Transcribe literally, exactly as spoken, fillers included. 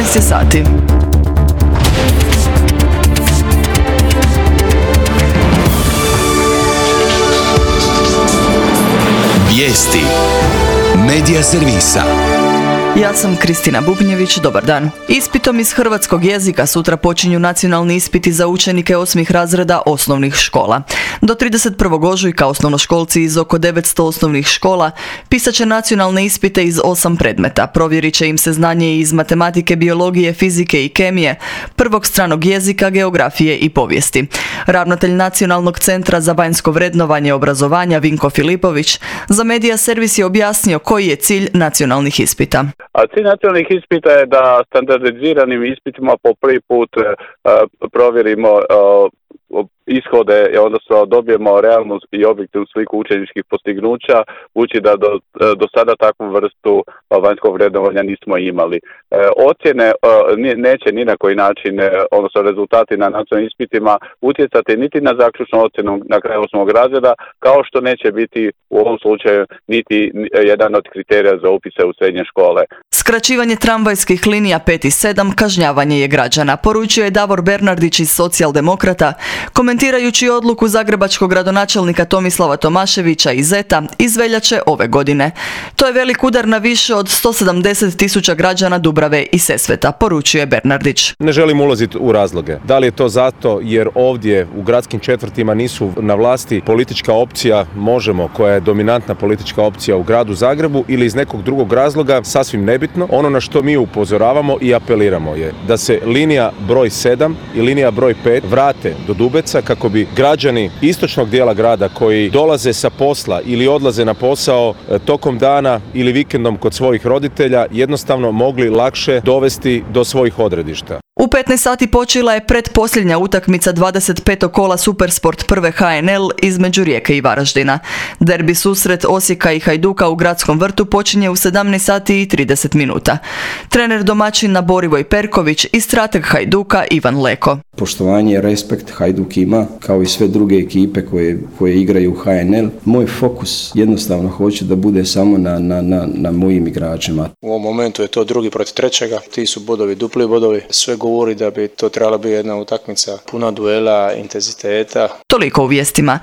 četrnaest je sati. Vijesti Medija servisa. Ja sam Kristina Bubnjević, dobar dan. Ispitom iz hrvatskog jezika sutra počinju nacionalni ispiti za učenike osmih razreda osnovnih škola. Do trideset prvog ožujka osnovnoškolci iz oko devetsto osnovnih škola pisat će nacionalne ispite iz osam predmeta. Provjerit će im se znanje iz matematike, biologije, fizike i kemije, prvog stranog jezika, geografije i povijesti. Ravnatelj Nacionalnog centra za vanjsko vrednovanje obrazovanja Vinko Filipović za Medija servis je objasnio koji je cilj nacionalnih ispita. A cilj nacionalnih ispita je da standardiziranim ispitima po prvi put uh, provjerimo uh, ishode, odnosno dobijemo realnu i objektivnu sliku učeničkih postignuća, budući da do, do sada takvu vrstu vanjskog vrednovanja nismo imali. E, ocjene e, neće ni na koji način, e, odnosno rezultati na nacionalnim ispitima, utjecati niti na zaključnu ocjenu na kraju osmog razreda, kao što neće biti u ovom slučaju niti jedan od kriterija za upise u srednje škole. Skraćivanje tramvajskih linija pet i sedam kažnjavanje je građana, poručio je Davor Bernardić iz Socijaldemokrata, komentirajući odluku zagrebačkog gradonačelnika Tomislava Tomaševića iz Zeta iz veljače ove godine. To je velik udar na više od sto sedamdeset tisuća građana Dubrave i Sesveta, poručuje Bernardić. Ne želim ulaziti u razloge. Da li je to zato jer ovdje u gradskim četvrtima nisu na vlasti politička opcija Možemo, koja je dominantna politička opcija u gradu Zagrebu, ili iz nekog drugog razloga, sasvim nebitno. Ono na što mi upozoravamo i apeliramo je da se linija broj sedam i linija broj pet vrate do Dubeca kako bi građani istočnog dijela grada koji dolaze sa posla ili odlaze na posao tokom dana ili vikendom kod svojih roditelja jednostavno mogli lakše dovesti do svojih odredišta. U petnaest sati počela je pretposljednja utakmica dvadeset petog kola Supersport prve H N L između Rijeke i Varaždina. Derbi susret Osijeka i Hajduka u Gradskom vrtu počinje u sedamnaest sati i trideset minuta. Trener domaćina Borivoj Perković i strateg Hajduka Ivan Leko. Poštovanje, respekt Hajduk ima, kao i sve druge ekipe koje, koje igraju u H N L. Moj fokus jednostavno hoću da bude samo na, na, na, na mojim igračima. U ovom momentu je to drugi protiv trećega, ti su bodovi, dupli bodovi. Sve govori da bi to trebala biti jedna utakmica puna duela, intenziteta. Toliko u vijestima.